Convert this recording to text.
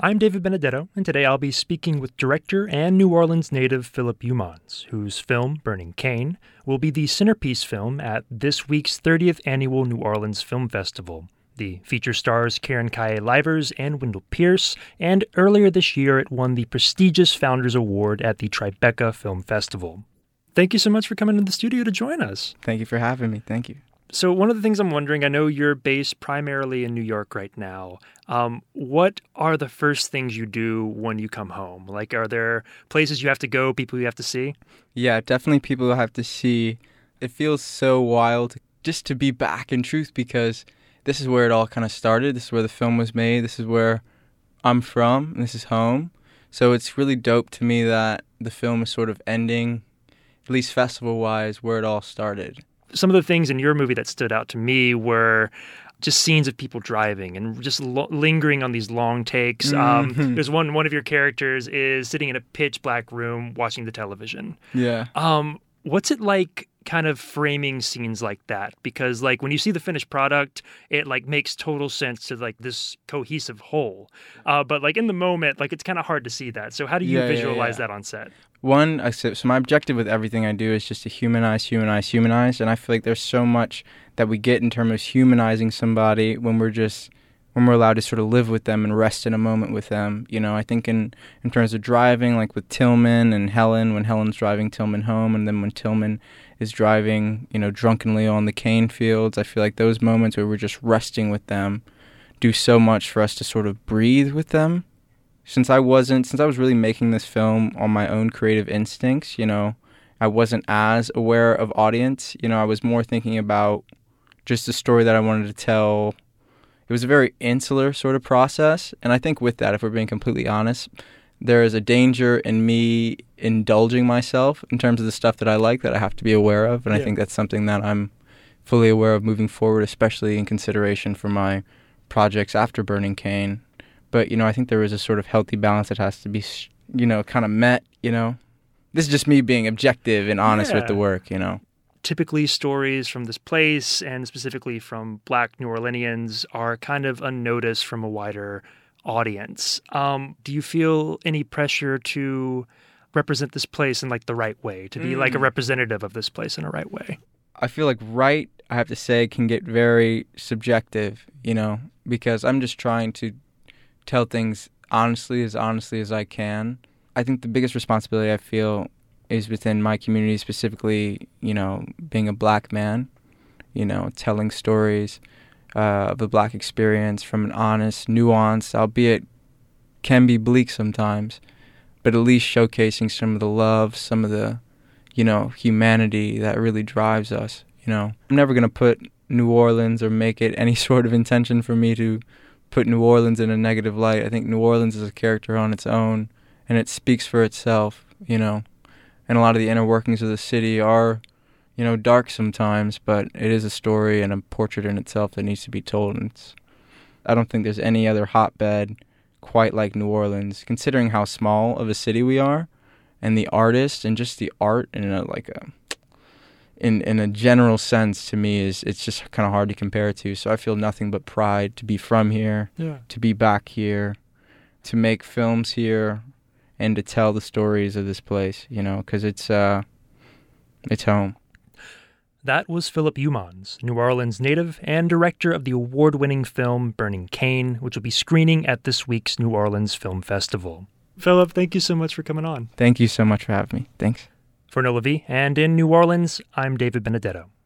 I'm David Benedetto, and today I'll be speaking with director and New Orleans native Philip Youmans, whose film, Burning Cane, will be the centerpiece film at this week's 30th Annual New Orleans Film Festival. The feature stars Karen Kaye-Livers and Wendell Pierce, and earlier this year it won the prestigious Founders Award at the Tribeca Film Festival. Thank you so much for coming to the studio to join us. Thank you for having me. Thank you. So one of the things I'm wondering, I know you're based primarily in New York right now. What are the first things you do when you come home? Like, are there places you have to go, people you have to see? Yeah, definitely people I have to see. It feels so wild just to be back in truth because this is where it all kind of started. This is where the film was made. This is where I'm from. And this is home. So it's really dope to me that the film is sort of ending, at least festival-wise, where it all started. Some of the things in your movie that stood out to me were just scenes of people driving and just lingering on these long takes. There's one of your characters is sitting in a pitch black room watching the television. Yeah. What's it like kind of framing scenes like that? Because like when you see the finished product, it like makes total sense to like this cohesive whole. But like in the moment, like it's kind of hard to see that. So how do you visualize that on set? One, so my objective with everything I do is just to humanize. And I feel like there's so much that we get in terms of humanizing somebody when we're allowed to sort of live with them and rest in a moment with them. You know, I think in terms of driving, like with Tillman and Helen, when Helen's driving Tillman home, and then when Tillman is driving, you know, drunkenly on the cane fields, I feel like those moments where we're just resting with them do so much for us to sort of breathe with them. Since I was really making this film on my own creative instincts, you know, I wasn't as aware of audience. You know, I was more thinking about just the story that I wanted to tell. It was a very insular sort of process. And I think with that, if we're being completely honest, there is a danger in me indulging myself in terms of the stuff that I like that I have to be aware of. And I think that's something that I'm fully aware of moving forward, especially in consideration for my projects after Burning Cane. But, you know, I think there is a sort of healthy balance that has to be, you know, kind of met, you know. This is just me being objective and honest with the work, you know. Typically, stories from this place, and specifically from Black New Orleanians, are kind of unnoticed from a wider audience. Do you feel any pressure to represent this place in, like, the right way, to be, like, a representative of this place in a right way? I feel like right, I have to say, can get very subjective, you know, because I'm just trying to tell things honestly as I can. I think the biggest responsibility I feel is within my community, specifically, you know, being a black man, you know, telling stories of the black experience from an honest, nuanced, albeit can be bleak sometimes, but at least showcasing some of the love, some of the, you know, humanity that really drives us, you know. I'm never going to put New Orleans or make it any sort of intention for me to put New Orleans in a negative light. I think New Orleans is a character on its own, and it speaks for itself, you know. And a lot of the inner workings of the city are, you know, dark sometimes, but it is a story and a portrait in itself that needs to be told. And I don't think there's any other hotbed quite like New Orleans, considering how small of a city we are, and the artists and just the art in a general sense, to me, it's just kind of hard to compare it to. So I feel nothing but pride to be from here, to be back here, to make films here, and to tell the stories of this place, you know, because it's home. That was Philip Youmans, New Orleans native and director of the award-winning film Burning Cane, which will be screening at this week's New Orleans Film Festival. Philip, thank you so much for coming on. Thank you so much for having me. Thanks. For Nola V, and in New Orleans, I'm David Benedetto.